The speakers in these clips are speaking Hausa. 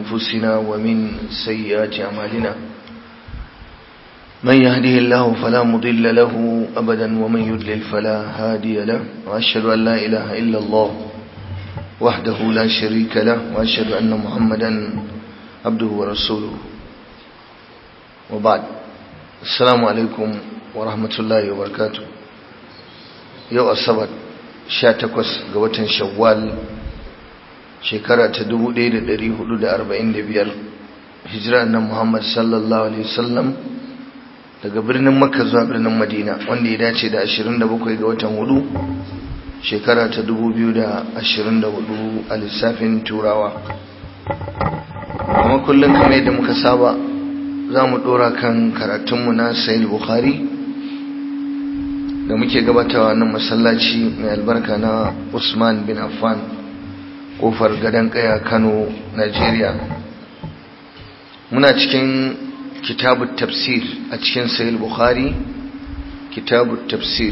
أنفسنا ومن سيئات أعمالنا من يهده الله فلا مضل له أبدا ومن يضلل فلا هادي له وأشهد أن لا إله إلا الله وحده لا شريك له وأشهد أن محمدا عبده ورسوله وبعد السلام عليكم ورحمة الله وبركاته. يوم السبت 18 ga watan Shawwal shekara ta 1445 hijira na Muhammad sallallahu alaihi wasallam daga birnin Makka zuwa birnin Madina, wanda ya dace da 27 ga watan hudu shekara ta 2024 a lissafin Turawa. Kuma kullum kamar yadda muka saba za mu dora kan karatunmu na Sahih Bukhari da muke gabatawa nan masallaci mai albarka na Usman bin Affan, kofar gadon kaya, Kano, Najeriya. Muna cikin kitabut tafsir a cikin Sahih Bukhari, kitabut tafsir,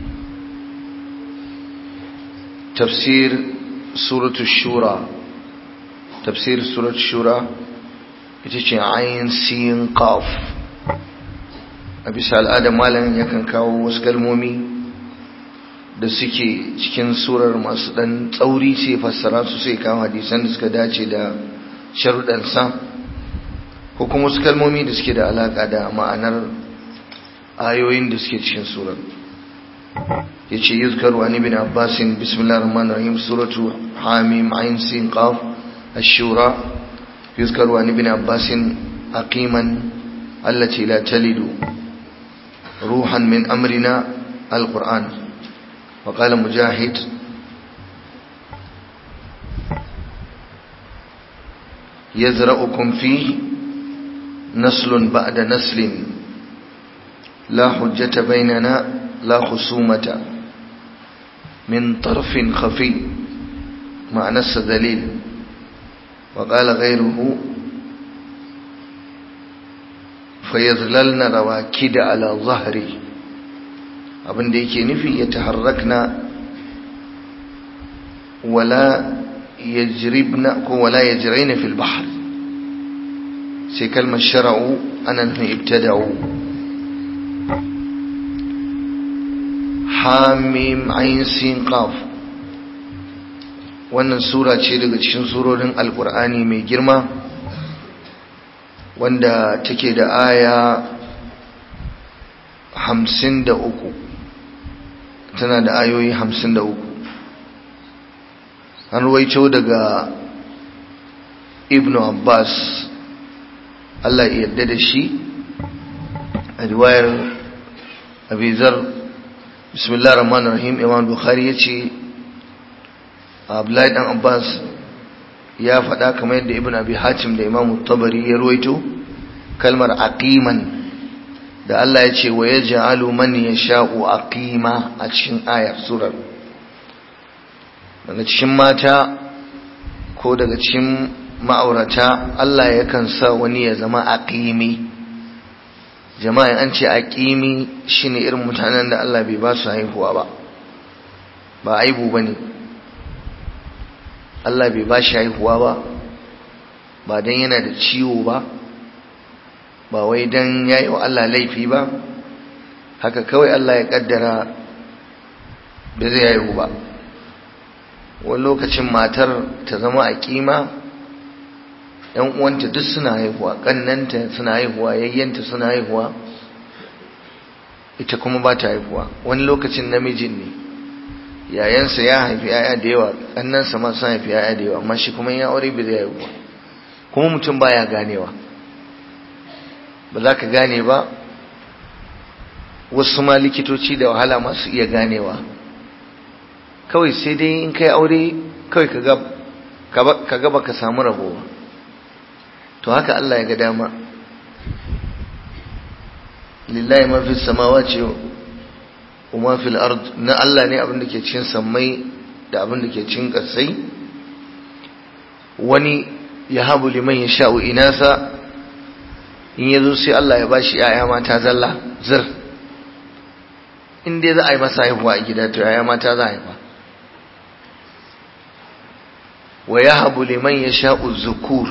tafsir suratul shura, tafsir suratul shura ita ce ayin sin qaf. A bisa al'adar malamin yakan kawo wasu kalmomi da suke cikin surar masu dan tsauri sai fassara su, sai kawo hadisan da suka dace da sharuɗansa, ko kuma wasu kalmomi da suke da alaƙa da ma'anar ayoyin da suke cikin surar. Ya ce yuzkaru an ibn Abbas bismillahir rahmanir rahim suratu hamim ain sin qaf ash-shura. yuzkaru an ibn Abbas aqiman allati la talidu روحا من أمرنا القرآن. وقال مجاهد يزرعكم فيه نسل بعد نسل لا حجة بيننا لا خصومة من طرف خفي مع نص دليل. وقال غيره فيظللن رواكد على ظهري، abin da yake nufi ya taharrakna wala yajribna ko wala yajrina fil bahr. sai kalmar shara'u ana nufin ibtada'u. hamim ain sin qaf, wannan sura ce daga cikin surorin alqur'ani mai girma wanda take da aya 53, tana da ayoyi 53. an ruwaito daga Ibn Abbas, Allah ya yarda da shi, a riwayar Abi Zar bismillahir rahmanir rahim. Imam Bukhari yace Abdullahi dan Abbas ya faɗa kamar yadda Ibn Abi Hatim da Imam Tabari ya ruwaito kalmar aqiman da Allah ya ce wa yaj'alu man yasha'u aqima a cikin ayar surar. daga cikin mata ko daga cikin ma'aurata Allah yakan sa wani ya zama aqimi. jama'a an ce aqimi shine irin mutanen da Allah bai ba su haihuwa ba aibu bane. Allah bai ba shi haihuwa ba dan yana da ciwo ba wai dan yayi wa Allah laifi ba, haka kawai Allah ya kaddara da zai haihu ba. wani lokacin matar ta zama aqima, ɗan uwanta duk suna haihuwa, kannanta suna haihuwa, yayyanta suna haihuwa, ita kuma ba ta haihuwa. wani lokacin namijin ne, yayansa ya haifi yaya da yawa, kannansa ma sun haifi yaya da yawa, amma shi kuma ya aure bai zai haihu ba. kuma mutum baya ganewa, ba za ka gane ba. wasu ma likitoci da wahala masu iya ganewa, kawai sai dai in kai aure kawai ka ga baka samu rabo ba. to haka Allah ya ga dama. lillahi ma fi samawati kuma fil ard, na Allah ne abin da ke cikin sammai da abin da ke cikin ƙasai. wani ya habu liman yasha'u inasa, in yazo sai Allah ya bashi yaya mata zalla zir. in dai za a yi masa haihuwa a gida to yaya mata za a haifa. wa yahabu liman yasha'u dhukur,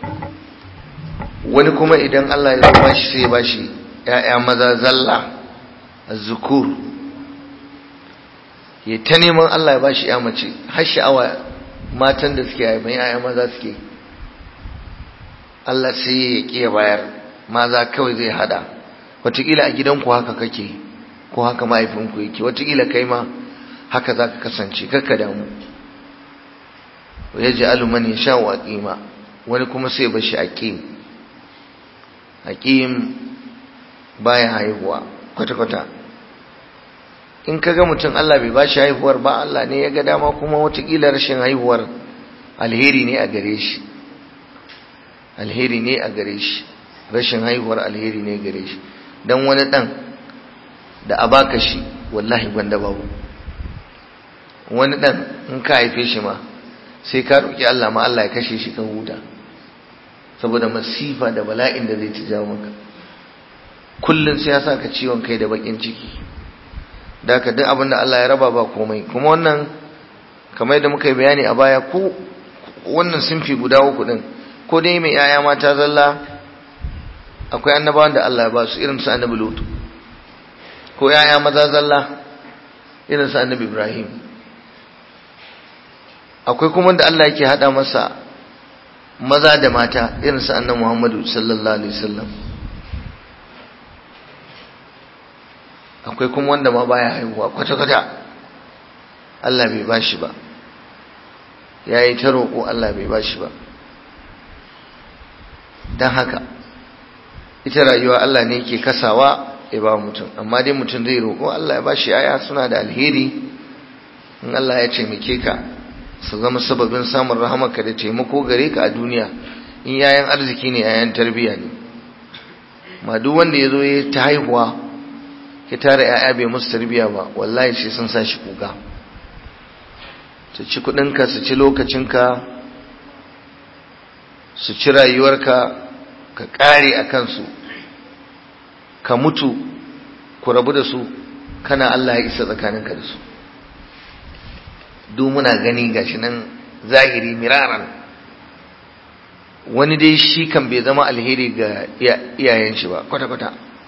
wani kuma idan Allah ya ba shi sai ya ba shi ƴaƴa maza zalla az-zukur, ya ta neman Allah ya ba shi ƴa mace, har sha'awa matan da suke haifan ƴaƴa maza suke, Allah sai ya ƙi ya bayar, maza kawai zai hada. Wataƙila a gidanku haka kake ko haka mahaifinku yake, wataƙila kai ma haka za ka kasance, kakka damu. Ya ji aluman ya sha wa ƙima, wani kuma sai ba shi aƙim. Aƙim baya haihuwa kwata-kwata. In ka ga mutum Allah bai ba shi haihuwar ba, Allah ne ya ga dama, kuma wataƙila rashin haihuwar alheri ne a gare shi, alheri ne a gare shi, rashin haihuwar alheri ne gare shi. Dan wani ɗan da a baka shi wallahi gwanda babu. Wani ɗan in ka haife shi ma sai ka roƙi Allah ma Allah ya kashe shi ka huta, saboda masifa da bala'in da zai ci jawo maka. Kullum sai ya sa ka ciwon kai da bakin ciki. Da ka duk abin da Allah ya raba ba komai. Kuma wannan kamar yadda muka yi bayani a baya, ko wannan sunfi guda uku din, ko dai mai yaya mata zalla, akwai annabawan da Allah ya ba su irin su annabi Lut, ko yaya maza zalla irin su annabi Ibrahim. Akwai kuma da Allah yake hada masa maza da mata irin su annabi Muhammadu sallallahu alaihi wasallam. Akwai kuma wanda ma baya haihuwa kwata-kwata, Allah bai bashi ba, yayi ta roƙo Allah bai bashi ba. Dan haka ita rayuwa Allah ne yake kasawa ya ba mutum, amma dai mutum zai roƙo Allah ya bashi yaya, suna da alheri. In Allah ya taimake ka su zama sababin samun rahamarka da taimako gare ka a duniya, in yayan arziki ne, yayan tarbiya ne. Ma duk wanda ya zo ya ta haihuwa ya tara yaya bai musu tarbiya ba, wallahi sai sun sa shi kuka. Su ci kuɗinka, su ci lokacinka, su ci rayuwarka, ka ƙare a kansu, ka mutu, ku rabu da su, kana Allah ya isa tsakaninka da su. Duk muna gani gashi nan zahiri miraran. Wani dai shi kan bai zama alheri ga iyayen shi ba kwata-kwata,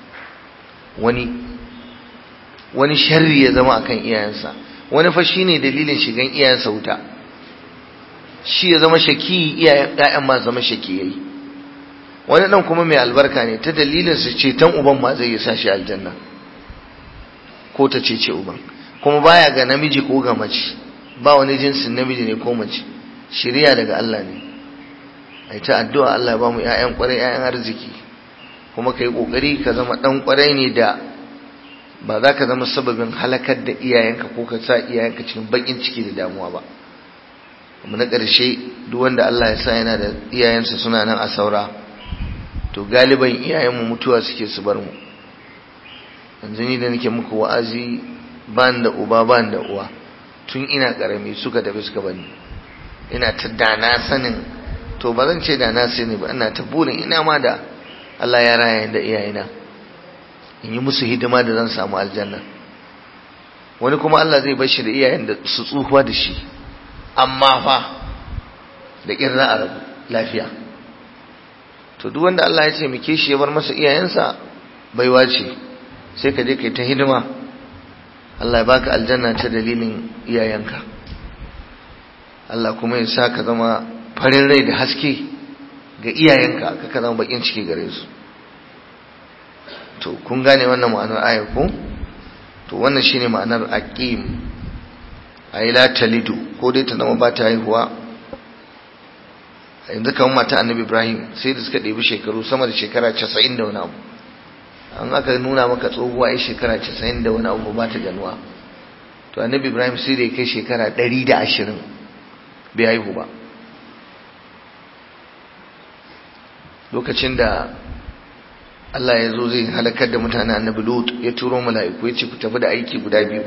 wani sharri ya zama akan iyayensa, wani fa shine dalilin shigan iyayensa wuta, shi ya zama shaki, iyayen ma zama shaki yayi. Wani dan kuma mai albarka ne, ta dalilin su ceton uban ma zai sa shi aljanna, ko ta cece uban, kuma baya ga namiji ko ga mace, ba wani jinsin namiji ne ko mace, shiriya daga Allah ne. Ai ta addu'a Allah ya ba mu ƴaƴan ƙwarai, ƴaƴan arziki, kuma kai kokari ka zama dan ƙwarai ne da ba za ka zama sababin halakar da iyayenka ko ka sa iyayenka cikin bakin ciki da damuwa ba. Kuma na ƙarshe, duk wanda Allah ya sa yana da iyayensa suna nan a saura, to galiban iyayenmu mutuwa suke su bar mu. Yanzu ni da nake muku wa'azi, ban da uba ban da uwa, tun ina karami suka tafi suka bani. Ina ta dana sanin, to ba zan ce dana sani ba, ina ta burin ina ma da Allah ya raya da iyayena, in yi musu hidima da zan samu aljanna. Wani kuma Allah zai bar shi da iyayen da su tsufa da shi, amma fa da kirra a rabu lafiya. To duk wanda Allah ya ce muke shi ya bar masa iyayensa, baiwa ce, sai ka je kai ta hidima, Allah ya baka aljanna ta dalilin iyayenka. Allah kuma ya sa ka zama farin rai da haske ga iyayenka, ka zama bakin ciki gare su. To kun gane wannan ma'anar ayar ko? To wannan shine ma'anar aqim, ay la talidu, ko dai ta zama ba ta haihuwa. Yanzu kamar mata Annabi Ibrahim sai da suka ɗebi shekaru sama da shekara 90 da wani abu. An aka nuna maka tsohuwa ai shekara 90 da wani abu ba ta ganuwa. To Annabi Ibrahim sai da ya kai shekara 120 bai haihu ba. Lokacin da Allah ya zo zai halakar da mutanen Annabi Lut, ya turo mala'iku ya ce ku tafi da aiki guda biyu,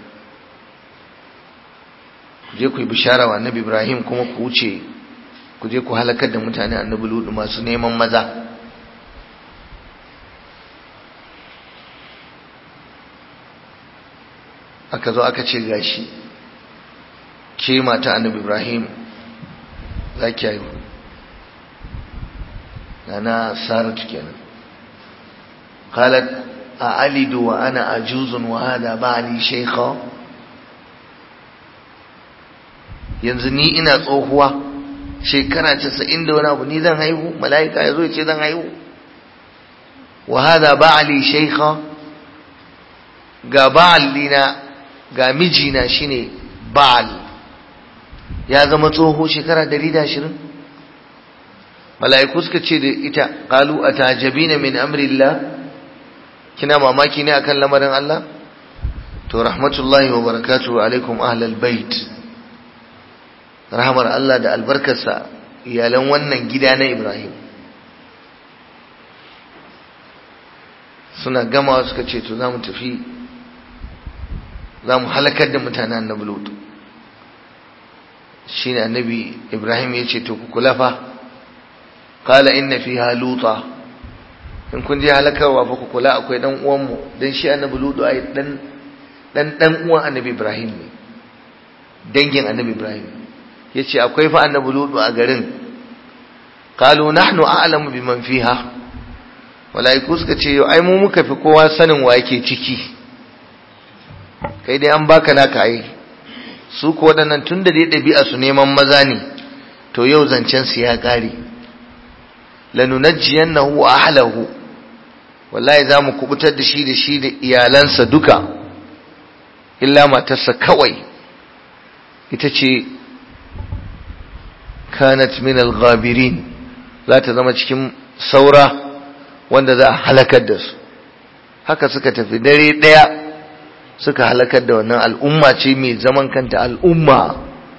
ku je ku yi bishara wa Annabi Ibrahim, kuma ku wuce ku je ku halakar da mutanen Annabi Lut masu neman maza. Aka zo aka ce gashi, ke mata Annabi Ibrahim za ki haihu. Nana Saratu kenan. Qalat a'alidu wa ana ajuzun wa hada ba'li shaykha. Yanzu ni ina tsohuwa shekara 90 da wani abu ni zan haihu? Mala'ika yazo ya ce zan haihu? Wa hada ba'li shaykha, ga ba'al dina, ga mijina shine ba'al ya zama tsoho shekara 120. mala'iku suka ce da ita, qalu atajabina min amrillah, kina mamaki ne akan lamarin Allah? To rahmatullahi wa barakatuhu alaikum ahlal bait, rahmar Allah da albarkarsa iyalan wannan gida na Ibrahim. Suna gamawa suka ce to zamu tafi, zamu halakar da mutanen Annabi Lut. Shine Annabi Ibrahim ya ce to ku kula fa, qala inna fiha luta, in kun je halakarwa fa ku kula akwai dan uwan mu, dan shi Annabi Lut ai dan uwan Annabi Ibrahim ne, dangin Annabi Ibrahim. Yace akwai fa Annabi Lut a garin. Qalu nahnu a'lamu biman fiha, malaiku suka ce yau ai mu muka fi kowa sanin wa yake ciki, kai dai an baka naka ai. Su ko wadannan tunda dai dabi'a su neman maza ne, to yau zancen su ya kare. Lanunajjiyannahu wa ahlihi, wallahi zamu kubutar da shi da iyalansa duka, illa matarsa kawai ita ce kanat min al-ghabirin, za ta zama cikin saura wanda za a halakar da su. Haka suka tafi dare daya suka halakar da wannan al'umma ce mai zaman kanta, al'umma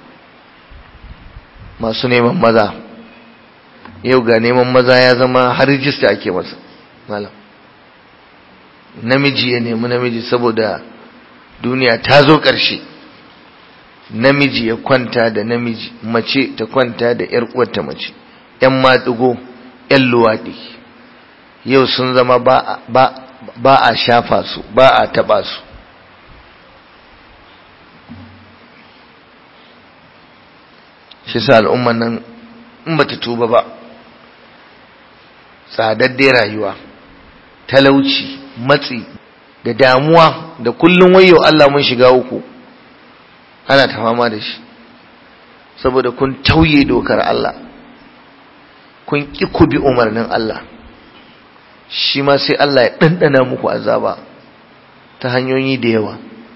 masu neman maza. Yau ga neman maza ya zama har rijista ake masa malam, namiji ya nemi namiji, saboda duniya ta zo ƙarshe. Namiji ya kwanta da namiji, mace ta kwanta da ƴar uwarta mace, ƴan maɗigo, ƴan luwaɗi yau sun zama ba a shafa su, ba a taɓa su. Shi sa al'umman nan in bata tuba ba, tsadadde rayuwa, talauci, matsi da damuwa da kullum wayo Allah mun shiga uku ana ta fama da shi, saboda kun tauye dokar Allah, kun ki ku bi umarnin Allah. Shi ma sai Allah ya dandana muku azaba ta hanyoyi da yawa.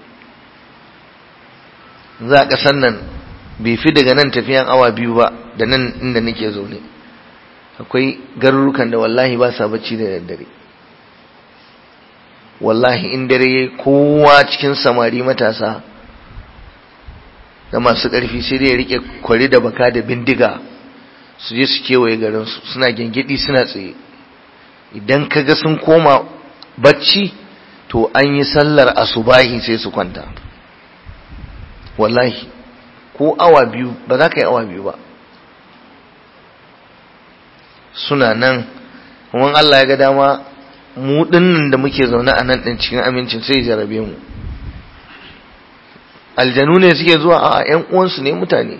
Za ka san nan bai fi daga nan tafiyan awa 2 ba da nan inda nake zaune. Akwai garurukan da wallahi ba sa bacci da daddare. Wallahi in dare yayi kowa cikin samari matasa da masu ƙarfi sai dai ya rike kwari da baka da bindiga su je su kewaye garin su, suna gengedi suna tsaye. Idan kaga sun koma bacci to an yi sallar asubahi sai su kwanta. Wallahi ko awa 2 ba za ka yi awa 2 ba. Suna nan, kuma Allah ya ga dama mu dinnan da muke zaune a nan din cikin amincin sai jarabe mu. Aljanu ne suke zuwa, a ƴan uwansu ne mutane.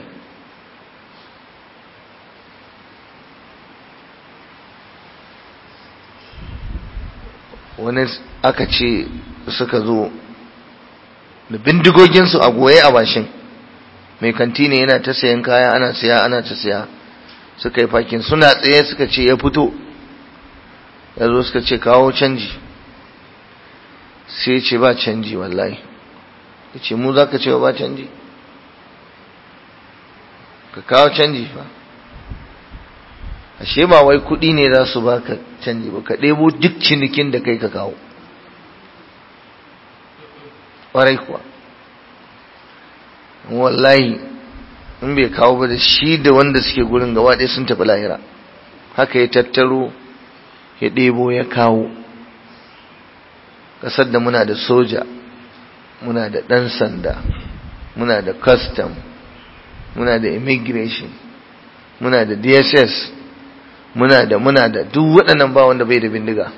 Wani aka ce suka zo da bindigoginsu a goye a bashin, mai kanti ne yana ta sayan kaya, ana ta siya. Suka yi fakin, suna tsaye suka ce ya fito, ya zo suka ce kawo canji, sai ya ce ba canji wallahi. Ya ce mu za ka ce ba canji? Ka kawo canji fa. Ashe ba wai kuɗi ne za su baka canji ba, ka ɗebo duk cinikin da kai ka kawo. Ƙwarai kuwa, wallahi in bai kawo ba da shi da wanda suke gurin gaba ɗaya sun tafi lahira. Haka ya tattaro ya ɗebo ya kawo. Ƙasar da muna da soja, muna da ɗan sanda, muna da custom, muna da immigration, muna da DSS, muna da duk waɗannan ba wanda bai da bindiga.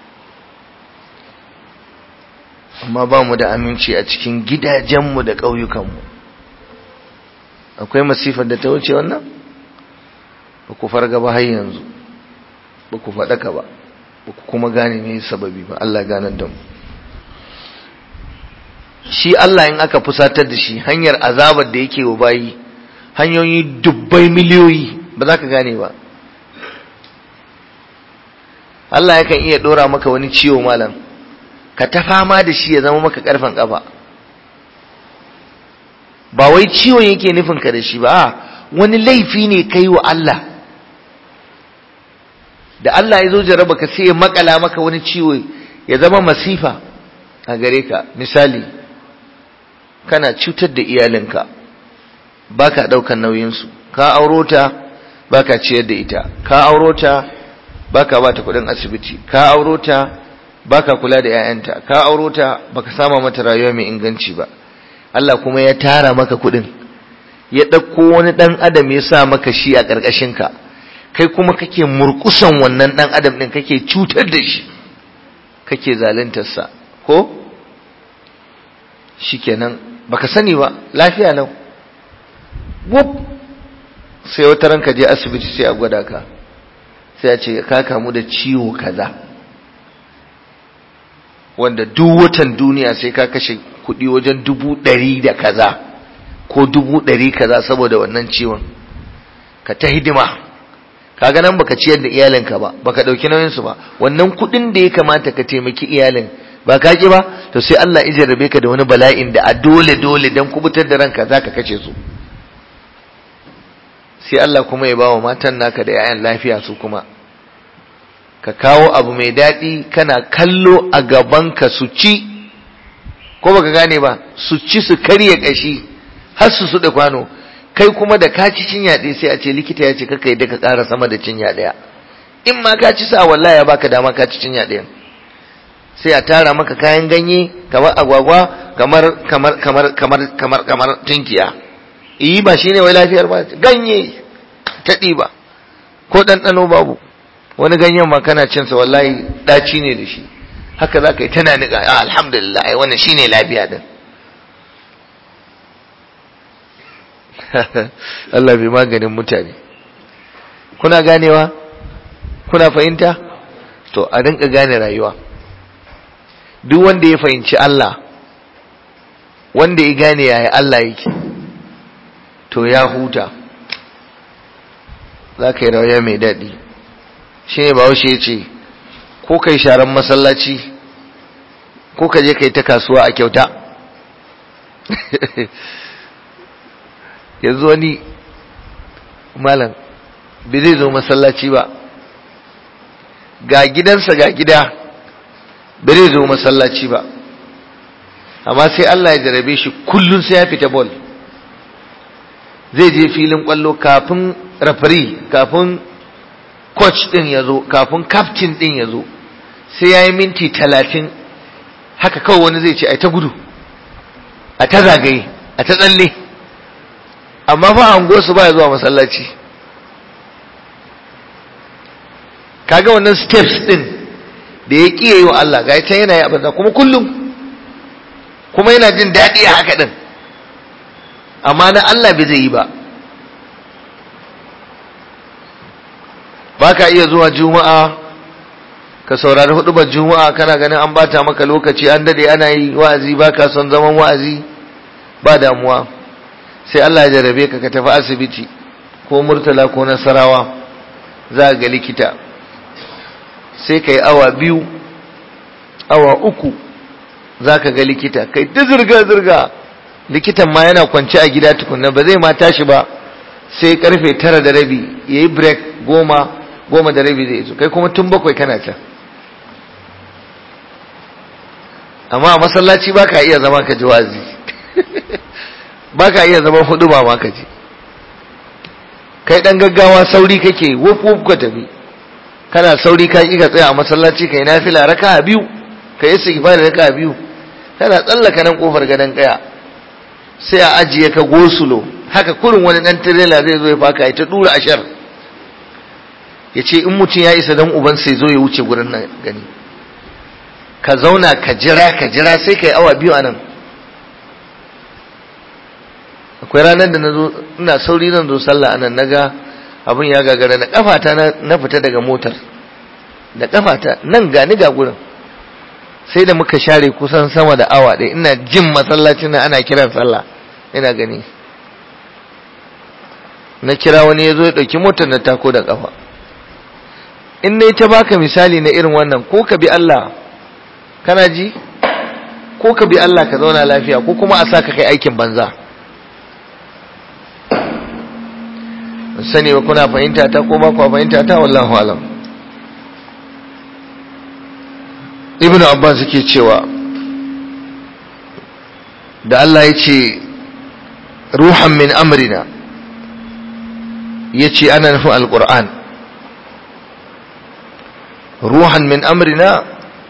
Amma ba mu da aminci a cikin gidajenmu da ƙauyukanmu. Akwai masifar da ta wuce wannan? ba ku farga ba har yanzu, ba ku faɗaka ba, ba ku kuma gane me sababi ba. Allah ganar da mu. Shi Allah in aka fusatar da shi, hanyar azabar da yake wa bayi hanyoyi dubbai miliyoyi, ba za ka gane ba. Allah yakan iya dora maka wani ciwo malam, ka ta fama da shi ya zama maka karfan kafa. Ba wai ciwon yake nufin ka da shi ba, wani laifi ne kai wa Allah, da Allah ya zo jaraba ka sai ya makala maka wani ciwo ya zama masifa a gare ka. Misali, kana cutar da iyalinka, baka daukan nauyinsu, ka auro ta baka ciyar da ita, ka auro ta baka bata kudin asibiti, ka auro ta baka kula da 'ya'yanta, ka auro ta baka sama mata rayuwa mai inganci ba. Allah kuma ya tara maka kudin, ya dauko wani dan adam ya sa maka shi a karkashin ka, kai kuma kake murkusan wannan dan adam din, kake cutar da shi, kake zaluntar sa, ko shikenan baka sani ba, lafiya lau, wuf sai wata ranka je asibiti sai a gwada ka, sai a ce ka kamu da ciwo kaza, wanda duk watan duniya sai ka kashe kuɗi wajen 100 da kaza ko 100 kaza saboda wannan ciwon, ka ta hidima. Kaga nan baka ciyar da iyalinka ba, baka dauki nauyin su ba, wannan kuɗin da ya kamata ka taimaki iyalin ba ka ki ba, to sai Allah ya jarrabe ka da wani bala'in da a dole dan kubutar da ranka zaka kace su. Sai Allah kuma ya bawa matan naka da 'ya'yan lafiya su kuma, ka kawo abu mai daɗi kana kallo a gabanka su ci, ko baka gane ba, su ci su karya kashi har su suɗe kwano, kai kuma da ka ci cinya ɗaya sai a ce likita ya ce kaka yadda ka ƙara sama da cinya ɗaya, in ma ka ci sa wallahi ya baka dama ka ci cinya ɗayan, sai a tara maka kayan ganye kamar agwagwa, kamar tinkiya. Iyi ba shine wai lafiyar ba, ganye ta ɗiba ko ɗanɗano babu, wani ganyen ma kana cinsa wallahi ɗaci ne da shi, haka za ka yi tana niƙa, alhamdulillah ai wannan shine lafiya din. Allah bai maganin mutane. Kuna ganewa? Kuna fahimta? To a rinka gane rayuwa. Duk wanda ya fahimci Allah, wanda ya gane yaya Allah yake, to ya huta, za ka yi rayuwa mai daɗi. Shi ne Bahaushe ya ce, ko kai sharan masallaci ko ka je kai ta kasuwa a kyauta. Yanzu wani malam bai zai zo masallaci ba, ga gidansa ga gida, bai zai zo masallaci ba, amma sai Allah ya jarabe shi kullum sai ya fita ball, zai je filin kwallo kafin referee, kafin coach din ya zo, kafin captain din ya zo, sai ya yi minti 30 haka kawai wani zai ce ai ta gudu, a ta zagaye, a ta tsalle, amma fa an su baya zuwa masallaci. Kaga wannan steps din da ya kiyaye yi wa Allah, ga ita yana yi abin da kuma kullum, kuma yana jin daɗi a haka din, amma na Allah bai zai yi ba. Baka iya zuwa juma'a ka saurari hudubar juma'a kana ganin an bata maka lokaci, an dade ana yi wa'azi, baka son zaman wa'azi, ba damuwa, sai Allah ya jarabe ka ka tafi asibiti ko Murtala ko Nasarawa, za ga likita, sai kai awa 2 awa 3 za ka ga likita, kai ta zirga likitan ma yana kwance a gida tukunna, ba zai ma tashi ba sai karfe 9:30 yayi break 10:30 zai zo, kai kuma tun 7 kana can. Amma a masallaci baka iya zama ka ji wazi baka iya zama hudu ba ma ka ji, kai dan gaggawa sauri kake, wuf ka tafi, kana sauri ka ki ka tsaya a masallaci kai nafila raka'a 2, kai istighfar raka'a 2, kana tsallaka nan kofar gadan kaya sai a ajiye ka gosulo, haka kurin wani dan tirela zai zo ya faka ya ta dura ashar, yace in mutun ya isa dan uban sai zo ya wuce gurin nan gani, ka zauna ka jira sai kai awa 2 anan. Akwai ranar da nazo ina sauri zan zo sallah anan, naga abin ya gagara, da kafata na fita daga motar, da kafata nan gani ga gurin, sai da muka share kusan sama da awa ɗaya ina jin masallacin nan ana kiran sallah ina gani. Na kira wani ya zo ya ɗauki motar na tako da ƙafa. In na ta baka misali na irin wannan, ko ka bi Allah, kana ji, ko ka bi Allah ka zauna lafiya, ko kuma a sa ka kai aikin banza. Sani ba kuna fahimta ta ko ba ku fahimta ta, wallahu alam. Ibn Abbas yake cewa da Allah ya ce ruhan min amrina, ya ce ana nufin alƙur'an. ruhan min amrina,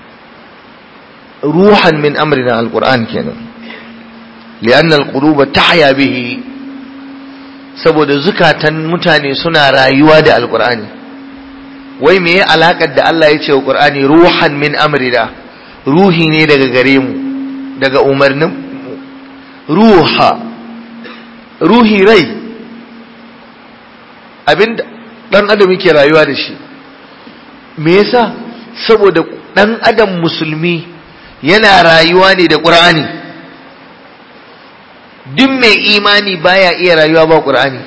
ruhan min amrina alƙur'an kenan, li'anna alquluba tahya bihi, saboda zukatan mutane suna rayuwa da alƙur'ani. Wai me ya alakar da Allah ya ce wa Qur'ani ruhan min amrina, ruhi ne daga gare mu, daga umarnin mu. Ruhi rai, abinda dan adam yake rayuwa da shi. Me yasa? Saboda dan adam musulmi yana rayuwa ne da Qur'ani. Duk mai imani baya iya rayuwa ba Qur'ani.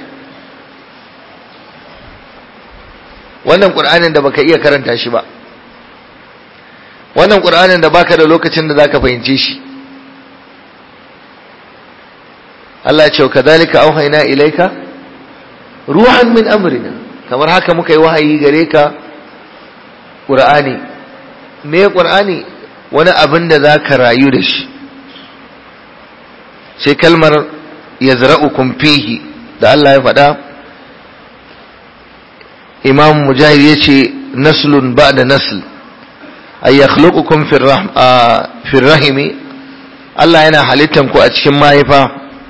Wannan Qur'anin da baka iya karanta shi ba, wannan Qur'anin da baka da lokacin da zaka fahimce shi. Allah ya ce kadhalika auhayna ilayka ruhan min amrina, kamar haka muka yi wahayi gare ka Qur'ani. Me Qur'ani? wani abin da zaka rayu da shi. Sai kalmar yazra'ukum fihi da Allah ya faɗa, Imam Mujahid yace naslun ba'da nasl, ay yakhluqukum fi rahimi, Allah yana halittan ku a cikin mahaifa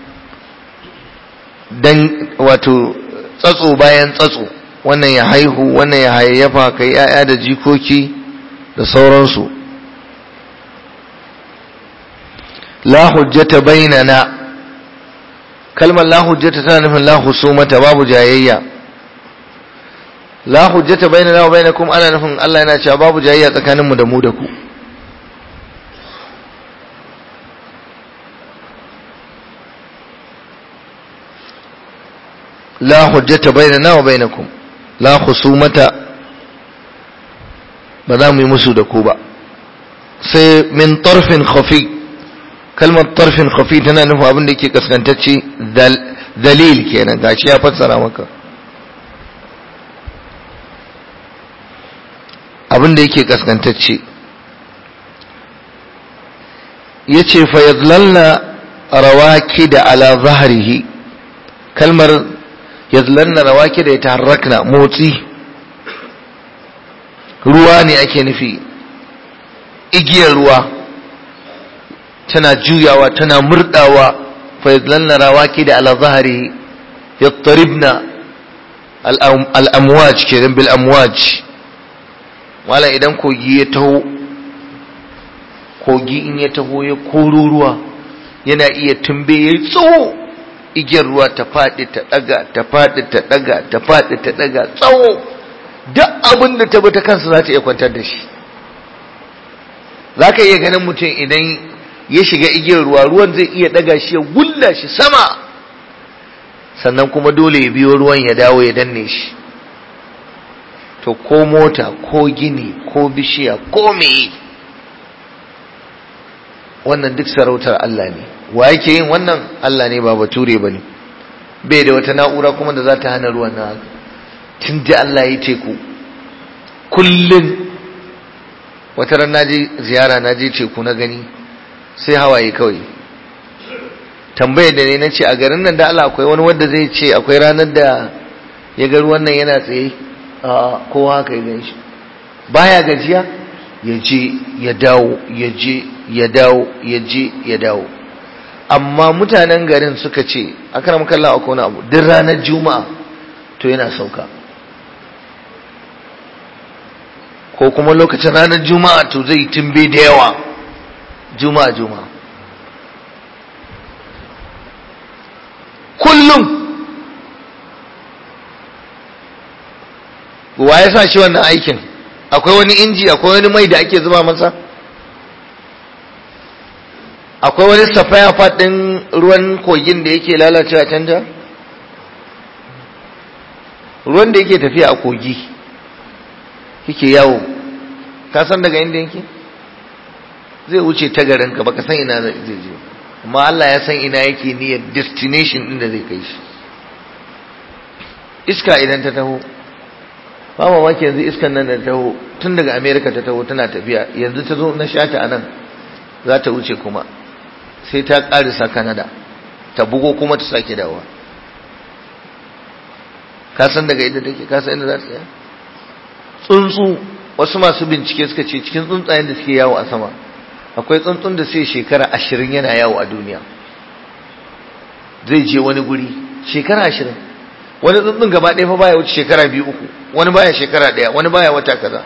dan wato tsatso bayan tsatso, wannan ya haihu, wannan ya hayayyafa, kai yaya da jikoki da sauransu. La hujjata bainana, kalmar la hujjata tana nufin la husumata, babu jayayya. La hujjata bainana wa bainakum, ana nufin Allah yana cewa babu jayayya tsakaninmu da mu da ku. La hujjata bainana wa bainakum, la khusumata, ba za mu yi musu da ku ba. Sai min tarfin khafi, kalmar tarfin khafi tana nufin abin da yake kaskantacce, dalil kenan, gashi ya fassara maka. Abin da yake kaskantacce, yace fa yadlalna rawakida ala zahrihi, kalmar yadlalna rawakida yataharrakna, motsi, ruwa ne ake nufi, igiyar ruwa tana juyawa tana murdawa. fa yadlalna rawakida ala zahrihi yattaribna al-amwaj kenan, bil amwaj. wala idan kogi ya taho, kogi in ya taho ya koro ruwa, yana iya tumbe ya tsawo, igiyar ruwa ta faɗi ta ɗaga, ta faɗi ta ɗaga, ta faɗi ta ɗaga, tsawo, duk abin da ta bi ta kansa za ta iya kwantar da shi. za ka iya ganin mutum idan ya shiga igiyar ruwa, ruwan zai iya ɗaga shi ya wulla shi sama, sannan kuma dole ya biyo ruwan ya dawo ya danne shi. To ko mota ko gini ko bishiya ko meye, wannan duk sarautar Allah ne. Wa yake yin wannan? Allah ne, ba bature bane. Bai da wata na'ura kuma da za ta hana ruwan nan. Tun da Allah ya teku kullun, wata ran naje ziyara, naje teku na gani, sai hawaye kawai. Tambayar da ne na ce a garin nan da Allah akwai wani wanda zai ce akwai ranar da ya ga ruwan nan yana tsaye? Kowa haka ya gan shi, baya gajiya, ya je ya dawo, ya je ya dawo, ya je ya dawo. Amma mutanen garin suka ce akram kallahu akwai wani abu, duk ranar juma'a to yana sauka, ko kuma lokacin ranar juma'a to zai tumbe da yawa, juma'a kullum. wa ya sa shi wannan aikin? Akwai wani inji, akwai wani mai da ake zuba masa, akwai wani safaya faɗin ruwan kogin da yake lalacewa canja? Ruwan da yake tafiya a kogi yake yawo, ka san daga inda yake? Zai wuce ta garinka, baka san ina zai je, amma Allah ya san ina yake niyyar destination din da zai kai shi. Iska idan ta taho, ba mamaki yanzu iskan nan da ta taho tun daga America ta taho tana tafiya, yanzu ta zo na shata a nan za ta wuce kuma sai ta karisa Canada ta bugo kuma ta sake dawowa. Ka san daga inda take, ka san inda za ta tsaya? Tsuntsu, wasu masu bincike suka ce cikin tsuntsayen da suke yawo a sama akwai tsuntsun da sai shekara 20 yana yawo a duniya, zai je wani guri shekara 20. Wani tsuntsun gaba ɗaya fa baya wuce shekara 2-3, wani baya shekara 1, wani baya wata kaza.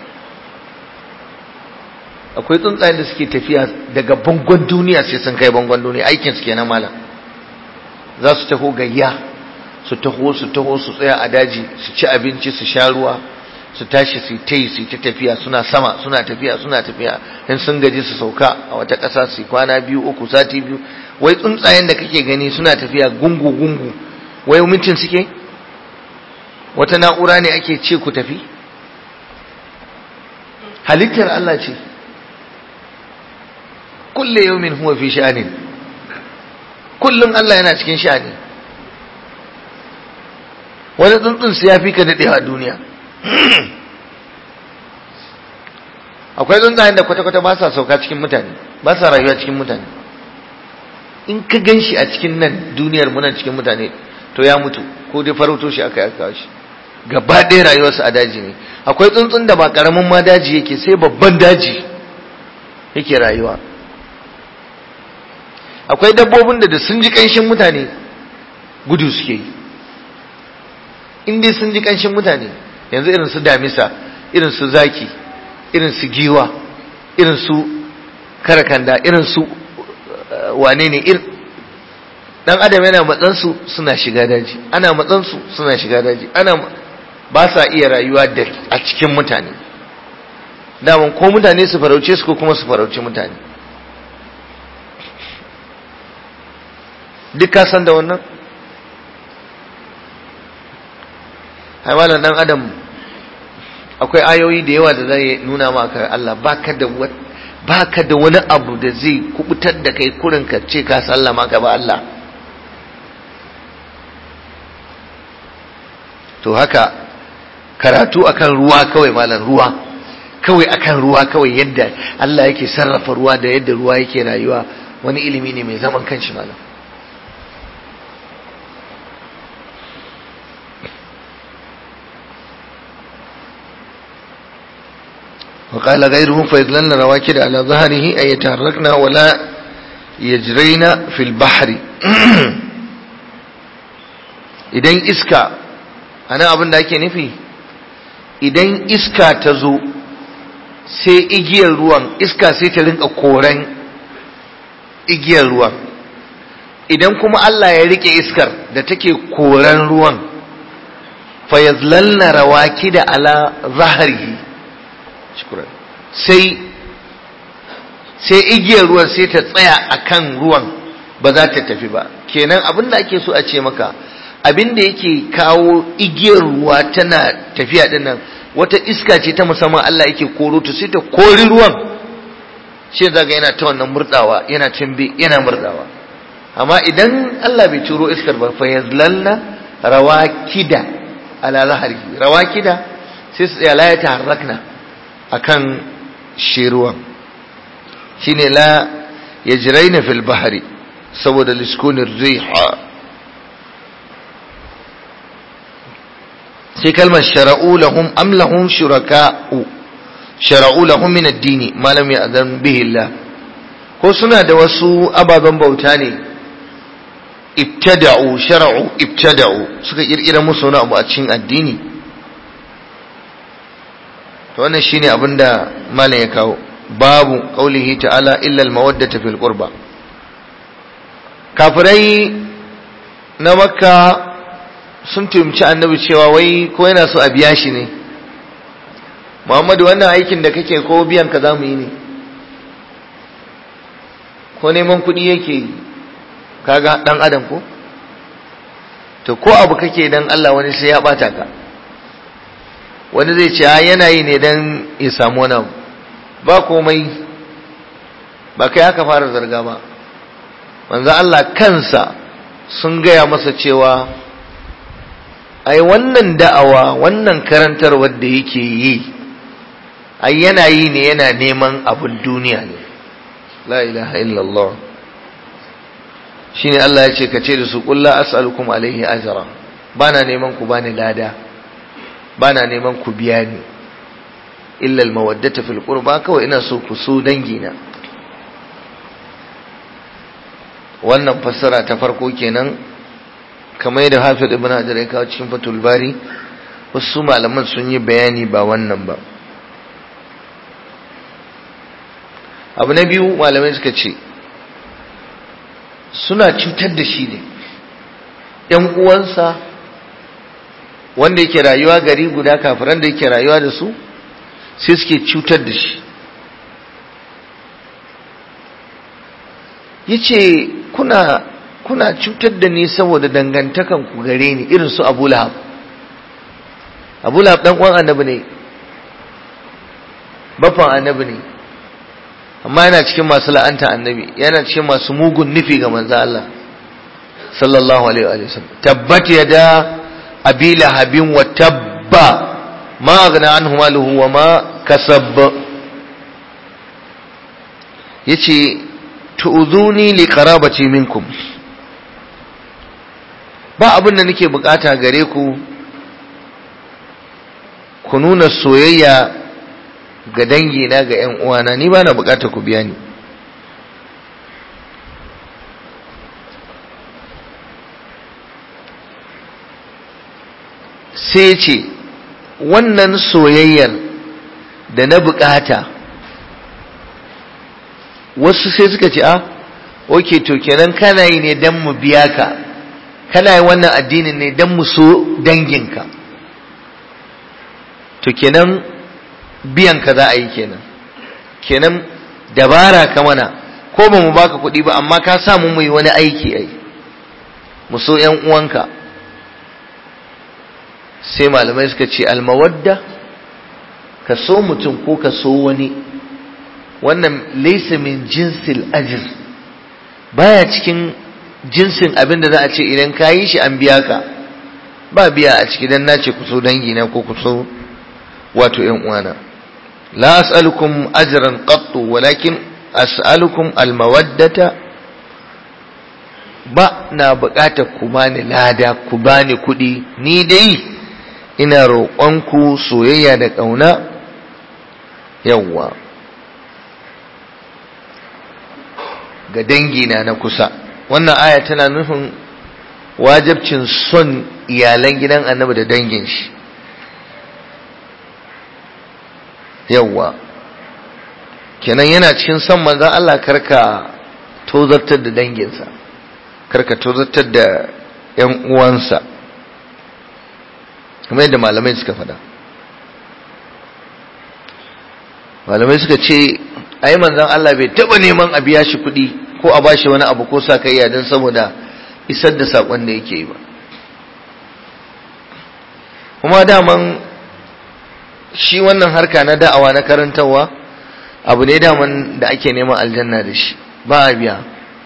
Akwai tsuntsayen da suke tafiya daga bangon duniya sai sun kai bangon duniya, aikin su kenan malam. Za su taho gayya, su taho su tsaya a daji, su ci abinci, su sha ruwa, su tashi su yi su ta tafiya, suna sama, suna tafiya in sun gaji su sauka a wata ƙasa su kwana 2-3 sati 2. Wai tsuntsayen da kake gani suna tafiya gungu wai mintin suke? Wata na'ura ne ake ce ku tafi? Halittar Allah ce. Kullu yawmin huwa fi sha'anin, kullum Allah yana cikin sha'ani. Wani tsuntsun su ya fi ka daɗewa a duniya. Akwai tsuntsayen da kwata-kwata ba sa sauka cikin mutane, ba sa rayuwa cikin mutane. In ka gan shi a cikin nan duniyar munan cikin mutane to ya mutu, ko dai farauto shi aka kawo shi. Gaba ɗaya rayuwarsa a daji ne. Akwai tsuntsun da ba ƙaramin ma daji yake, sai babban daji yake rayuwa. Akwai dabbobin da sun ji ƙanshin mutane gudu suke yi. In dai sun ji ƙanshin mutane, yanzu irin su damisa, irin su zaki, irin su giwa, irin su karakanda, irin su wane ne, dan adam yana matsansu suna shiga daji, ana matsansu suna shiga daji, ba sa iya rayuwa a cikin mutane. Daman ko mutane su farauce su ko kuma su farauci mutane. Duk ka san da wannan? Haiwalan dan adam akwai ayoyi da yawa da zai nuna maka Allah baka da wani abu da zai kubutar da kai kurin ka ce ka sallama ka ba Allah. To haka karatu akan ruwa kawai malam, ruwa kawai akan ruwa kawai, yadda Allah yake sarrafa ruwa da yadda ruwa yake rayuwa, wani ilimi ne mai zaman kanshi malam. وقال غيره فيظللن رواكد على ظهره أي يتحركن ولا يجرين في البحر. idan iska, ana abin da ake nufi, idan iska ta zo sai igiyar ruwan, iska sai ta rinka koren igiyar ruwan, idan kuma Allah ya rike iskar da take koren ruwan, fayazlalna rawakida ala zahrihi, sai igiyar ruwan sai ta tsaya akan ruwan, ba za ta tafi ba. Kenan abin da ake so a ce maka, abin da yake kawo igiyar ruwa tana tafiya dinnan wata iska ce ta musamman Allah yake koro ta, sai ta kori ruwan, shi zaga yana ta wannan murdawa, yana tambe, yana murdawa. Amma idan Allah bai turo iskar ba, fa yazlalna rawakida ala zahrihi, rawakida sai su tsaya, la ya taharrakna akan shiruwan, shine la yajraina fil bahri, saboda liskunir riha. sai kalmar shara'u lahum am lahum shuraka'u, shara'u lahum min ad-din ma lam ya'zan bihi Allah, ko suna da wasu ababen bauta ne, ibtada'u shara'u ibtada'u, suka kirkira musu wani abu a cikin addini. To wannan shine abinda malam ya kawo, babu qaulihi ta'ala illa al-mawaddata fil qurba. Kafirai na Makka sun tumci annabi cewa wai ko yana so a biya shi ne, Muhammadu wannan aikin da kake ko biyan ka zamu yi ne ko neman kuɗi yake yi? Kaga dan adam ko to ko abu kake dan Allah wani sai ya bata ka, wani zai ce yana yi ne dan ya samu wani abu. Ba komai, ba kai aka fara zarga ba. Manzo Allah kansa sun gaya masa cewa ai wannan da'awa, wannan karantarwar da yake yi ai yana yi ne yana neman abun duniya ne. La ilaha illallah. Shine Allah ya ce ka ce da su qul la as'alukum alaihi ajra, bana neman ku bani lada, bana neman ku biya ni, illa al mawaddata fil qurba, kawai ina so ku so dangina. Wannan fassara ta farko kenan, kamar yadda Hafiz Ibn Hajar ya kawo cikin Fathul Bari. Wasu malaman sun yi bayani ba wannan ba. Abu na biyu, malamai suka ce suna cutar da shi ne, ‘yan uwansa wanda yake rayuwa gari guda, kafiran da yake rayuwa da su, sai suke cutar da shi. Yace kuna cutar da ni saboda dangantakan ku gare ni, irin su Abu Lahab. Abu Lahab dan uwan annabi ne, baffan annabi ne, amma yana cikin masu la'anta annabi, yana cikin masu mugun nufi ga manzo Allah sallallahu alaihi wa sallam. Tabbat yada abi lahabin wa tabba ma aghna anhu maluhu wa ma kasab. Yace tu'udhuni li qarabati minkum, ba abin da nake bukata gare ku, ku nuna soyayya ga dangi na, ga ƴan uwana, ni ba na bukata ku biya ni. Sai ce wannan soyayyar da na bukata, wasu sai suka ce okay, to kenan kana yi ne dan mu biya ka, kana yi wannan addinin ne dan mu so danginka, to kenan biyan ka za a yi kenan dabara ka mana, ko ba mu baka kuɗi ba amma ka sa mu yi wani aiki ai mu so ƴan uwanka. Sai malamai suka ce almawadda, ka so mutum ko ka so wani, wannan laysa min jinsil ajr, baya cikin jinsin abin da za a ce idan ka yi shi an biya ka, ba biya a ciki dan nace ku so dangina ko ku so wato ƴan uwana. la as'alukum ajran qattu walakin as'alukum almawaddata, ba na buƙatar ku bani lada, ku bani kuɗi, ni dai ina roƙonku soyayya da ƙauna. Yawwa, ga dangina na kusa. Wannan aya tana nufin wajibcin son iyalan gidan annabi da dangin shi. Yawwa, kenan yana cikin son manzon Allah, karka tozartar da danginsa, karka tozartar da ƴan uwansa, kamar yadda malamai suka faɗa. Malamai suka ce ai manzon Allah bai taɓa neman a biya shi kuɗi ko a bashi wani abu ko sa kai don saboda isar da saƙon da yake yi ba. Kuma daman shi wannan harka na da'awa na karantarwa abu ne daman da ake neman aljanna da shi, ba a biya.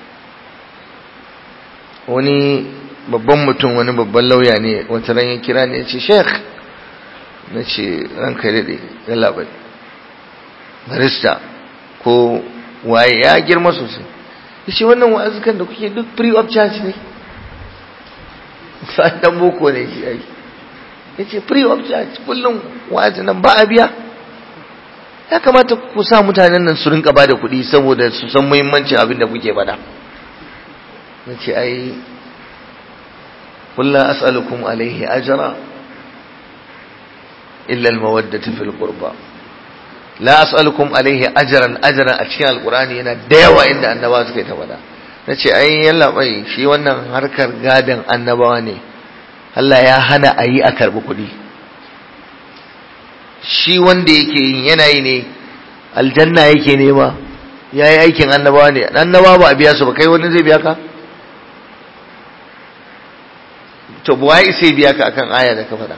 Wani babban mutum, wani babban lauya ne, wata ran ya kira ne ya ce, Sheikh, na ce ranka daɗe, yalla bai, barista ko waye, ya girma sosai. Ya ce wannan wa'azukan da kuke duk free of charge ne? Sa'an dan boko ne shi ai. Ya ce free of charge, kullum wa'azi nan ba a biya. Ya kamata ku sa mutanen nan su rinka bada kuɗi saboda su san muhimmancin abin da kuke faɗa. Na ce ai qul la as'alukum alayhi ajra illa al-mawaddata fil qurba. La as'alukum alayhi ajran a cikin alqur'ani yana da yawa inda annabawa suka yi ta faɗa. Na ce ai yalla bai, shi wannan harkar gadan annabawa ne, Allah ya hana a yi a karɓi kuɗi. shi wanda yake yin yanayi ne aljanna yake nema, yayi aikin annabawa ne, annabawa ba a biya su ba, kai wani zai biya ka? to buwai sai biya ka akan aya da ka faɗa?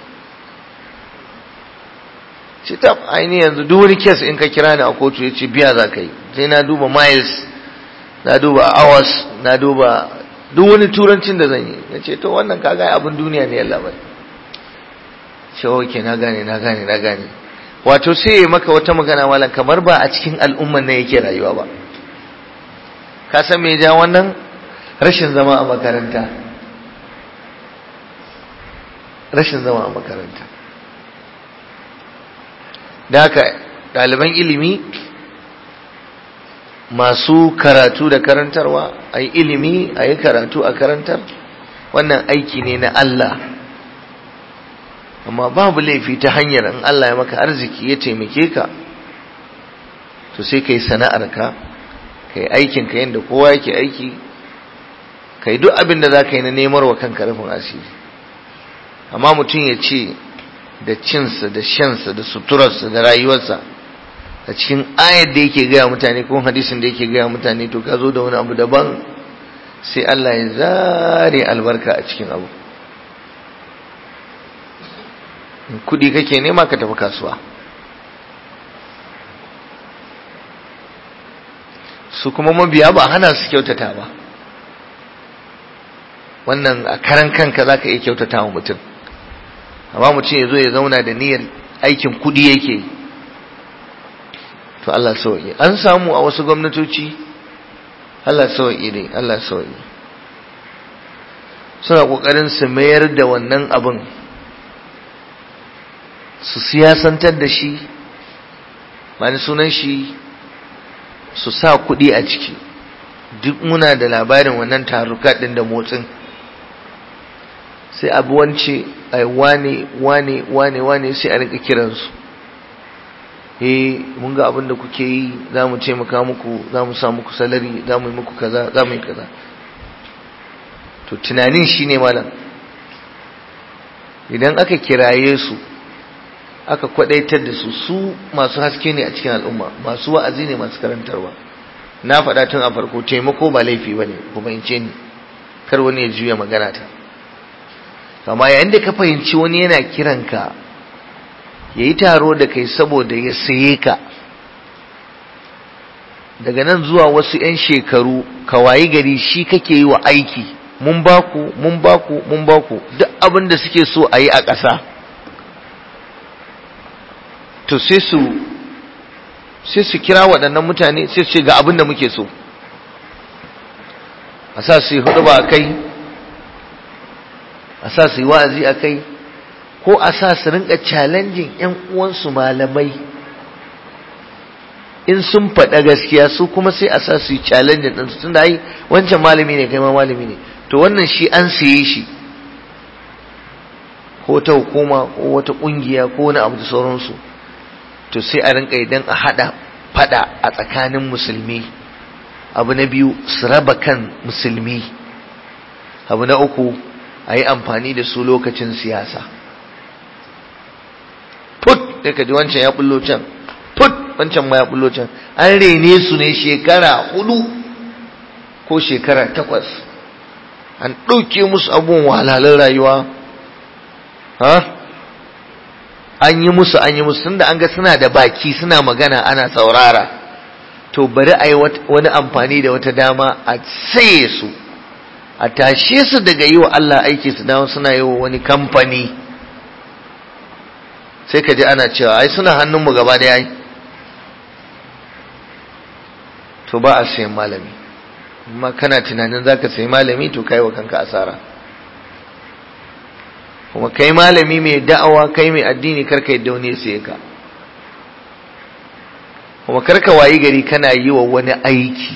ce ta aini yanzu duk wani kes in ka kira ni a kotu ya ce biya za ka yi, sai na duba miles, na duba hours, na duba duk wani turancin da zan yi. na ce to wannan kaga abin duniya ne yalla bai. ce oke na gane. wato sai ya maka wata magana malam kamar ba a cikin al'umman nan yake rayuwa ba. ka san me ja wannan? rashin zama a makaranta. da haka ɗaliban ilimi masu karatu da karantarwa, a yi ilimi, a yi karatu a karantar, wannan aiki ne na Allah. amma babu laifi ta hanyar in Allah ya maka arziki ya taimake ka, to sai ka yi sana'arka, ka yi aikinka yadda kowa yake aiki, ka yi duk abin da za ka yi na nemar wa kanka rufin asiri. amma mutum ya ce da cinsa da shansa da suturarsa da rayuwarsa a cikin ayar da yake gaya mutane ko hadisin da yake gaya mutane, to ka zo da wani abu daban, sai Allah ya zare albarka a cikin abu. kudi kake nema ka tafi kasuwa, su kuma mabiya ba hana su kyautata ba. wannan a karan kanka za ka iya kyautata wa mutum, amma mutum ya zo ya zauna da niyyar aikin kudi yake, to Allah sauƙi. an samu a wasu gwamnatoci, Allah sauƙi ne, Allah sauƙi. suna ƙoƙarin su mayar da wannan abin, su siyasantar da shi, bani sunan shi, su sa kuɗi a ciki. duk muna da labarin wannan taruka ɗin da motsin. sai abu wance ai wane sai a rinka kiransu, mun ga abin da kuke yi, za mu taimaka muku, za mu sa muku salari, za mu yi muku kaza, za mu yi kaza. to tunanin shi ne malam, idan aka kiraye su aka kwadaitar da su masu haske ne a cikin al'umma, masu wa'azi ne, masu karantarwa. na faɗa tun a farko, taimako ba laifi ba ne, ku fahimce ni, kar wani ya juya magana ta. amma yayin da ka fahimci wani yana kiranka ya yi taro da kai saboda ya saye ka, daga nan zuwa wasu 'yan shekaru ka wayi gari shi kake yi wa aiki, mun baku duk abin da suke so a yi a ƙasa, to sai su kira waɗannan mutane, sai su ce ga abin da muke so, a sa su yi hudu ba a kai, a sa su yi wa'azi a kai, ko a sa su rinka challenging ‘yan uwansu malamai, in sun faɗa gaskiya su kuma sai a sa su yi challenging ɗinsu, tun da ai wancan malami ne kai ma malami ne, to wannan shi an siye shi, ko ta hukuma ko wata ƙungiya ko wani abu da sauransu. to sai a rinka idan a haɗa faɗa a tsakanin musulmi. abu na biyu, su raba kan musulmi. abu na uku, a yi amfani da su lokacin siyasa. put da ka ji wancan ya bullo can, put wancan ma ya bullo can. an rene su ne shekara 4 ko shekara 8, an ɗauke musu abubuwan wahalhalun rayuwa, an yi musu tunda an ga suna da baki, suna magana, ana saurara. to bari a yi wani amfani da wata dama a tsaye su, a tashe su daga yi wa Allah aiki, su dawo suna yi wa wani kamfani. sai ka ji ana cewa ai suna hannunmu gaba da yayi. to ba a sayan malami, amma kana tunanin za ka sayi malami, to kai wa kanka asara. kuma kai malami mai da'awa, kai mai addini, karka yadda wani ya saye ka. kuma karka wayi gari kana yi wa wani aiki,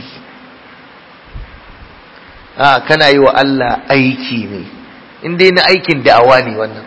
kana yi wa Allah aiki ne, in dai na aikin da'awa ne wannan.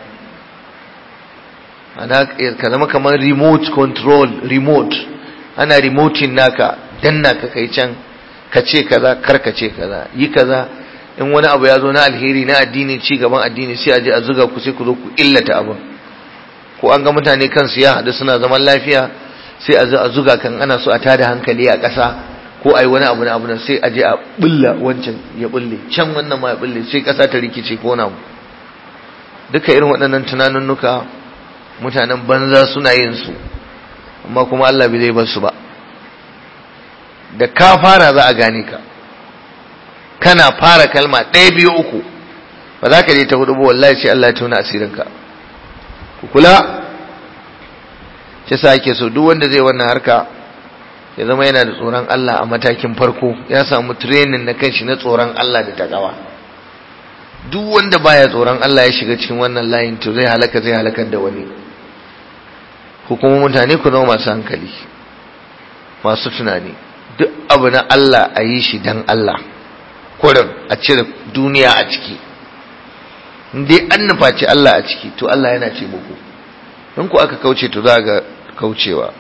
ana ka zama kamar remote control, ana remoting naka, danna ka kai can, ka ce kaza, karka ce kaza, yi kaza. in wani abu ya zo na alheri na addini, ci gaban addini, sai a je a zuga ku, sai ku zo ku illata abin, ko an ga mutane kansu ya haɗu suna zaman lafiya sai a zuga kan ana so a tada hankali a ƙasa ko ai wani abu na abu sai a je a bulla wancan ya bulle can wannan ma ya bulle sai ƙasa ta rikice ko na duka irin waɗannan tunanunnuka mutanen banza suna yin su amma kuma Allah bai zai bar su ba. Da ka fara za a gane ka, kana fara kalma ɗaya biyu uku ba za ka je ta hudu ba wallahi sai Allah ya tona asirinka. Ku kula shi sa ake so duk wanda zai wannan harka ya zama yana da tsoron Allah a matakin farko, ya samu training na kanshi na tsoron Allah da takawa. Duk wanda baya tsoron Allah ya shiga cikin wannan layin to zai halakar da wani. Ku kuma mutane ku zama masu hankali, masu tunani. Duk abu na Allah a yi shi dan Allah, kurin a cire duniya a ciki. Dai an nufaci Allah a ciki to Allah yana ce muku, in ku aka kauce to za ga kaucewa.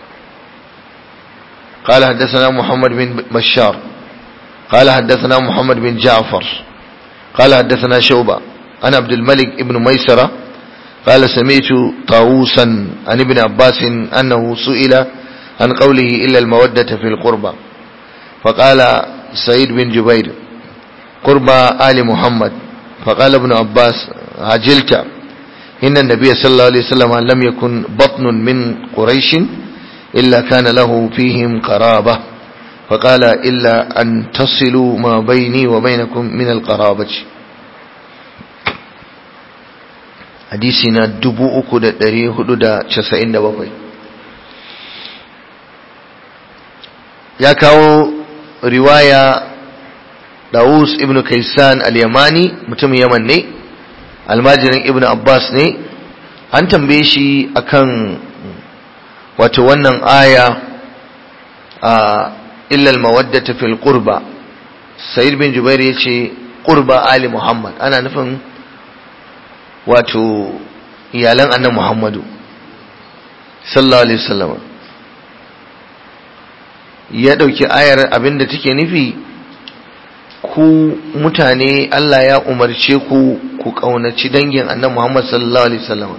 قال حدثنا محمد بن بشار قال حدثنا محمد بن جعفر قال حدثنا شعبة عن عبد الملك ابن ميسرة قال سمعت طاووسا عن ابن عباس أنه سئل عن قوله إلا المودة في القربى فقال سعيد بن جبير قربى آل محمد فقال ابن عباس عجلت إن النبي صلى الله عليه وسلم لم يكن بطن من قريش إلا كان له فيهم قرابة فقال إلا أن تصلوا ما بيني وبينكم من القرابة. حديثنا دبوء كده دريه دا شسائن دا بقي يكاو رواية داوس ابن كيسان اليماني متم يمن ني الماجرين ابن عباس ني an tambaye shi akan wato wannan aya illa al-mawaddata fil qurba. Sa'id bin Jubair yace qurba ali Muhammad ana nufin wato iyalan annabi Muhammadu sallallahu alaihi wasallam. Ya dauki ayar abinda take nufi, ku mutane Allah ya umarce ku ku kaunaci dangin annabi Muhammad sallallahu alaihi wasallam.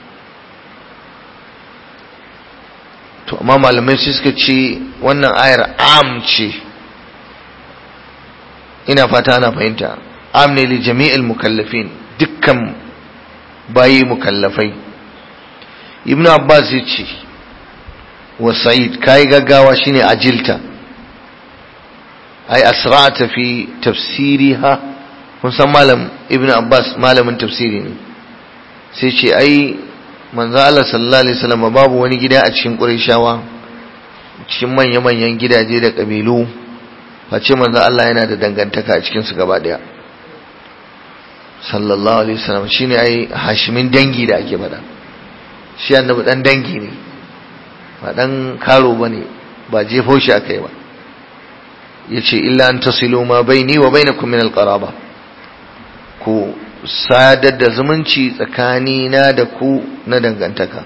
To amma malamai sai suka ce wannan ayar am ce, ina fata ana fahimta, am ne li jami'il mukallafin, dukkan bayi mukallafai. Ibn Abbas ya ce wa Sa'id kai gaggawa shine ajilta, ai asra'ata fi tafsiriha. kun san malam Ibn Abbas malamin tafsiri ne, sai ce ai manzo Allah sallallahu alaihi wasallam babu wani gida a cikin Qurayshawa cikin manyan gidaje da kabilu face manzo Allah yana da dangantaka a cikin su gaba daya sallallahu alaihi wasallam. shine ai hashimin dangi da ake faɗa, shi annabi dan dangi ne ba dan karo bane, ba jefo shi akai ba. yace illa an tasilu ma baini wa bainakum min alqaraba, ku sadar da zumunci tsakanina da ku na dangantaka.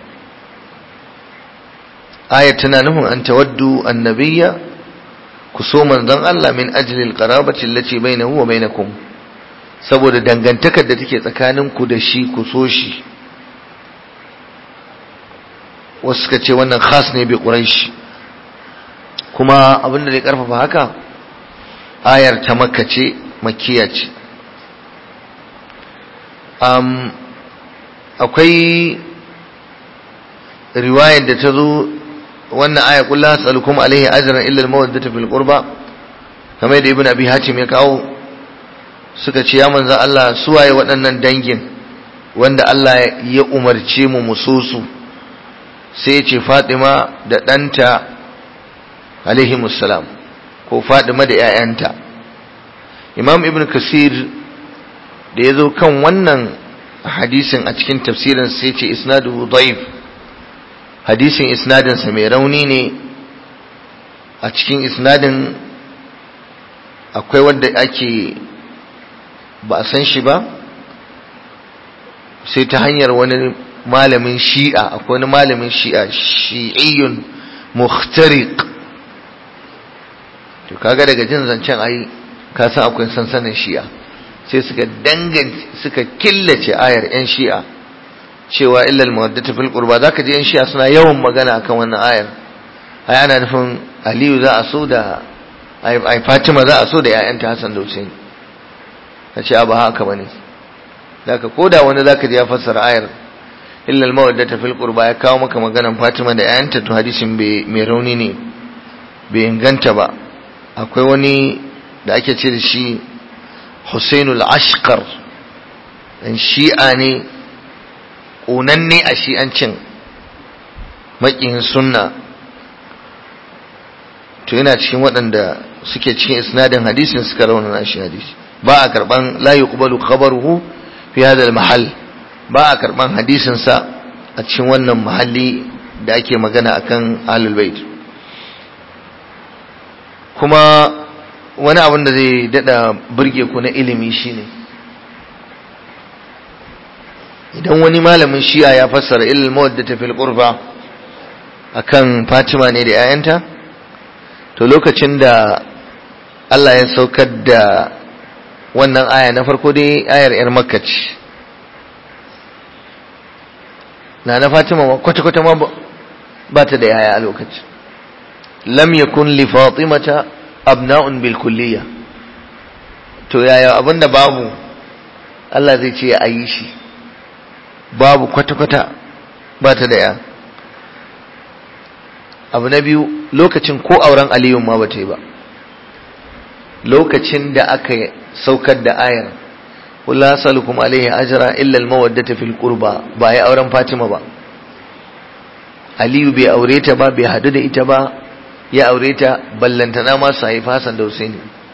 ayat tana nufin an tawaddu annabiyya, ku so manzon Allah min ajli alqarabati allati bainahu wa bainakum, saboda dangantakar da take tsakanin ku da shi ku so shi. wasu suka ce wannan khas ne bi quraish, kuma abinda zai karfafa haka ayar ta makka ce, makkiya ce. akwai riwayar da ta zo wannan aya kullu as'alukum alaihi ajran illa al-mawaddata fil qurba, kamar da ibn abi hatim ya kawo. suka ce ya manzo Allah suwaye waɗannan dangin wanda Allah ya umarce mu mususu? sai ya ce Fatima da ɗanta alaihi musallam, ko Fatima da ƴaƴanta. Imam Ibn Kasir da ya zo kan wannan hadisin a cikin tafsirin sai ce isnaduhu da'if, hadisin isnadinsa mai rauni ne. a cikin isnadin akwai wanda ake ba a san shi ba, sai ta hanyar wani malamin shi'a, akwai wani malamin shi'a shi'iyyun mukhtariq. to kaga daga jin zancen ai ka san akwai sansanin shi'a, sai suka killace ayar yan shi'a cewa illa al-mawaddata fil qurba, zaka ji yan shi'a suna yawan magana akan wannan ayar. Ai ana nufin Aliyu za a so da ai Fatima za a so da ƴaƴanta Hassan da Hussein. Kace ba haka bane. Zaka koda wani zaka ji ya fassara ayar illa al-mawaddata fil qurba ya kawo maka maganan Fatima da ƴaƴanta, to hadisin mai rauni ne, bai inganta ba. Akwai wani da ake ce da shi Husainul Ashqar, dan shi'a ne ƙunanne a shi'ancin, maƙiyin sunna, to yana cikin waɗanda suke cikin isnadin hadisin suka raunana shi hadisi. Ba a karban la yuqbalu khabaruhu fi hadha al-mahall, ba a karban hadisin sa a cikin wannan mahalli da ake magana akan ahlul bait. Kuma wani abin da zai dada burge ku na ilimi shine idan wani malamin shi'a ya fassara ilal mawaddata fil qurba akan Fatima ne da 'ya'yanta, to lokacin da Allah ya saukar da wannan aya, na farko dai ayar yar Makka ce, na Fatima kwata-kwata ma ba ta da yaya a lokacin. Lam yakun li Fatimata abna'un bil kulliyya, to yaya abinda babu Allah zai ce a yi shi, babu kwata-kwata, ba ta da ya. Abu na biyu, lokacin ko auren Aliyu ma ba ta yi ba. Lokacin da aka saukar da ayar qul la as'alukum alayhi ajra illa al-mawaddata fil qurba, ba ya auren Fatima ba. Aliyu bai aure ta ba, bai hadu da ita ba, ya aure ta ballantana ma su haifi Hassan da Husaini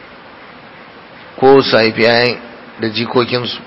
ko su haifi yayin da jikokinsu.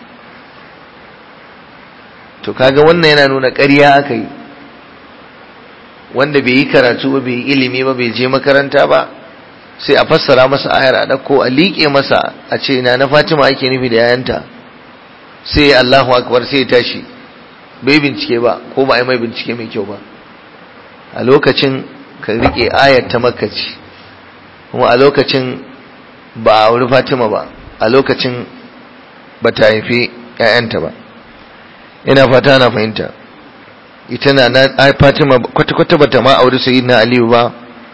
To kaga wannan yana nuna ƙarya aka yi, wanda bai yi karatu ba, bai yi ilimi ba, bai je makaranta ba, sai a fassara masa ayar a ɗauko a liƙe masa a ce na Fatima ake nufi da yayanta, sai Allahu akbar sai ya tashi, bai bincike ba ko ba a yi mai bincike mai kyau ba. A lokacin ka rike ayar ta Makka ce, kuma a lokacin ba a auri Fatima ba, a lokacin ba ta haifi ƴaƴanta ba. Ina fata na fahimta. Ita na Fatima kwata-kwata ba ta ma auri Sayyidina Aliyu ba,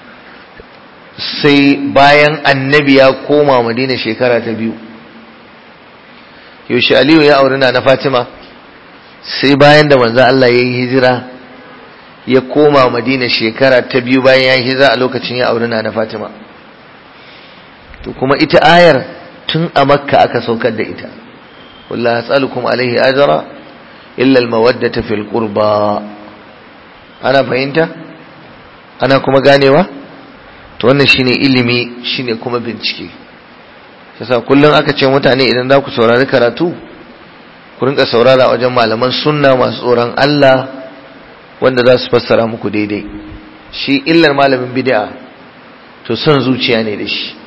sai bayan Annabi ya koma Madina shekara ta 2. Yaushe Aliyu ya auri na Fatima? Sai bayan da manzo Allah ya yi hijira ya koma Madina shekara ta 2 bayan ya yi hijira, a lokacin ya auri na Fatima. To kuma ita ayar tun a Makka aka saukar da ita. Wallahi as'alukum alaihi ajra illa al-mawaddata fil qurba. Ana fahimta? Ana kuma ganewa? To wannan shine ilimi, shine kuma bincike. Yasa kullun aka ce mutane idan za ku saurari karatu, ku rinka saurara wajen malaman sunna masu tsoron Allah, wanda za su fassara muku daidai. Shi illar malamin bid'a to son zuciya ne da shi.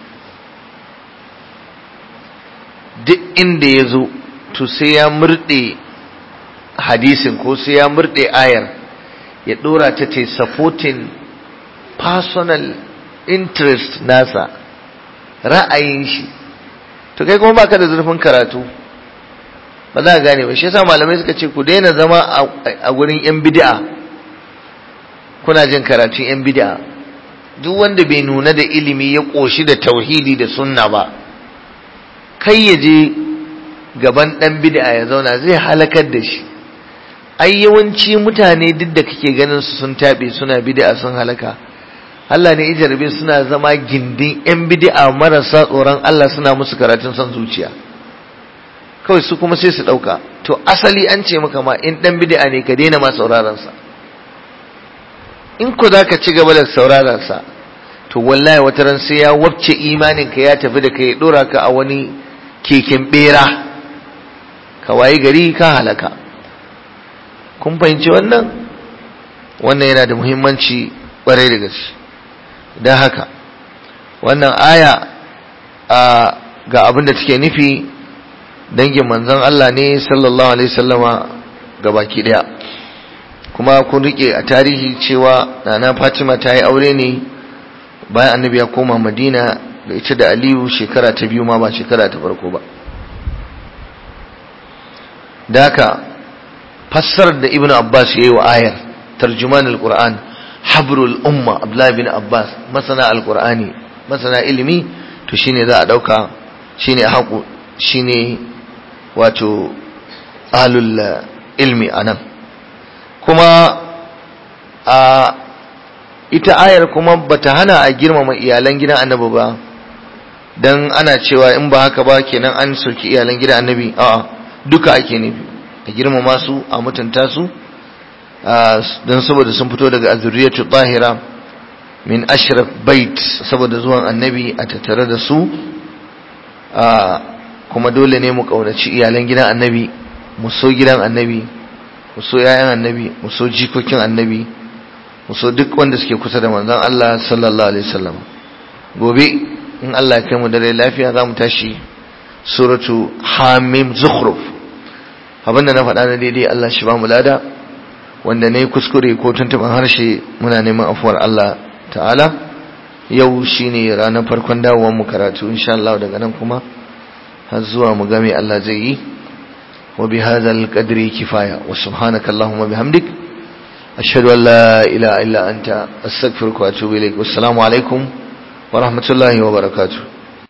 Duk inda ya zo to sai ya murde hadisin ko sai ya murde ayar, ya dora ta ta supporting personal interest nasa, ra'ayin shi. To kai kuma baka da zurfin karatu, ba za ka gane ba. Shi yasa malamai suka ce ku daina zama a gurin yan bid'a, kuna jin karatun yan bid'a. Duk wanda bai nuna da ilimi ya koshi da tauhidi da sunna ba, kai ya je gaban dan bid'a ya zauna, zai halakar da shi. Ai yawanci mutane duk da kake ganin su sun tabe suna bid'a sun halaka, Allah ne ijarbe suna zama gindin yan bid'a marasa tsoron Allah, suna musu karatun son zuciya kawai, su kuma sai su dauka to asali an ce maka ma in dan bid'a ne ka daina ma sauraron sa. In ko zaka ci gaba da sauraron sa, to wallahi wata ran sai ya wabce imanin ka, ya tafi da kai, ya dora ka a wani keken bera, ka wayi gari ka halaka. Kun fahimci wannan? Wannan yana da muhimmanci kwarai da gaske. Dan haka wannan aya ga abin da take nufi, dangin manzon Allah ne sallallahu alaihi wasallama gabaki daya. Kuma kun rike a tarihi cewa nana Fatima ta yi aure ne bayan Annabi ya koma Madina da ita da Aliyu shekara ta 2 ma, ba shekara ta farko ba. Da haka fassarar da ibnu abbas yayi wa ayar tarjuman alquran habrul umma abdullah bin abbas masana alqurani masana ilimi to shine za a dauka shine haƙu shine wato ahlul ilmi anan kuma a ita ayar kuma bata hana a girmama iyalan gidan annabi ba dan ana cewa in ba haka ba kenan an soki iyalan gidan annabi a'a duka ake nufi a girmama su a mutunta su dan saboda sun fito daga azriyatu tahira min ashraf bait saboda zuwan annabi a tattare da su kuma dole ne mu kaunaci iyalan gidan annabi mu so gidan annabi mu so yayan annabi mu so jikokin annabi mu so duk wanda suke kusa da manzon Allah sallallahu alaihi wasallam gobe in Allah ya kai mu da rai lafiya zamu tashi suratu hamim zukhruf abinda na faɗa na daidai Allah shi ba mu lada wanda ne kuskure ko tuntuban harshe muna neman afuwar Allah ta'ala yau shine ranar farkon dawowar mu karatu insha Allah daga nan kuma har zuwa mu game Allah zai yi wa bihadzal qadri kifaya wa subhanaka allahumma bihamdik ashhadu an la ilaha illa anta astaghfiruka wa atubu ilaik wassalamu alaikum wa rahmatullahi wa barakatuh